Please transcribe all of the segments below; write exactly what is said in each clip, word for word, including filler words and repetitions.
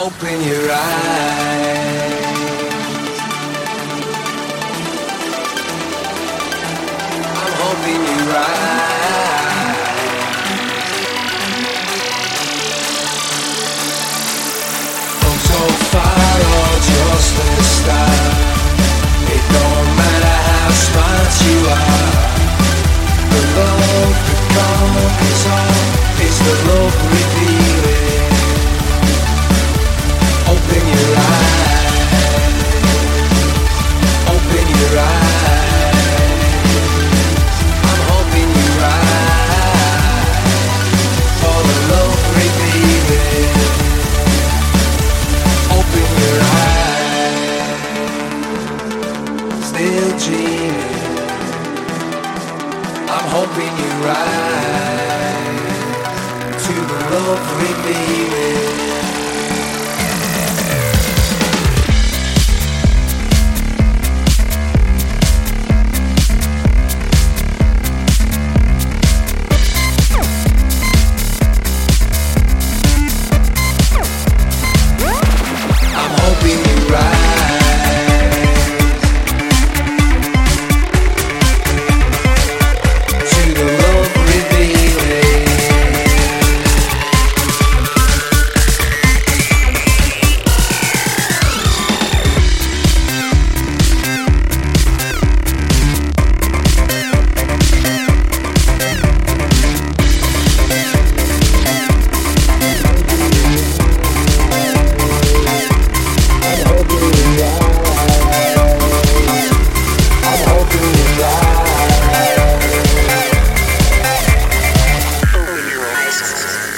Open your eyes. I'm hoping you're right. From so far or just the start, it don't matter how smart you are. The love that conquers all is the love revealing. Open your eyes. Open your eyes. I'm hoping you're right. For the love revealing. Open your eyes. Still dreaming. I'm hoping you're right. To the love revealing.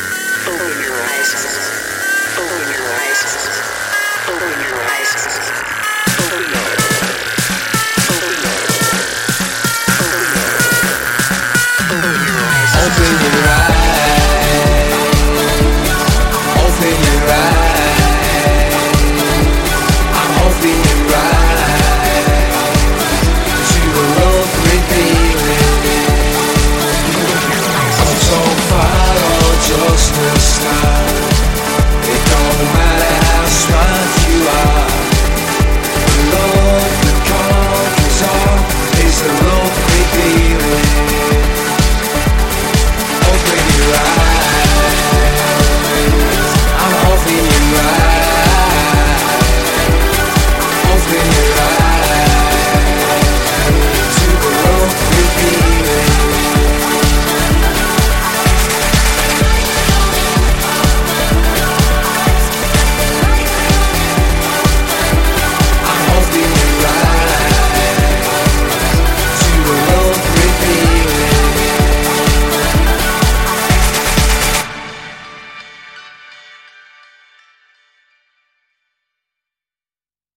Open your eyes. Open your eyes.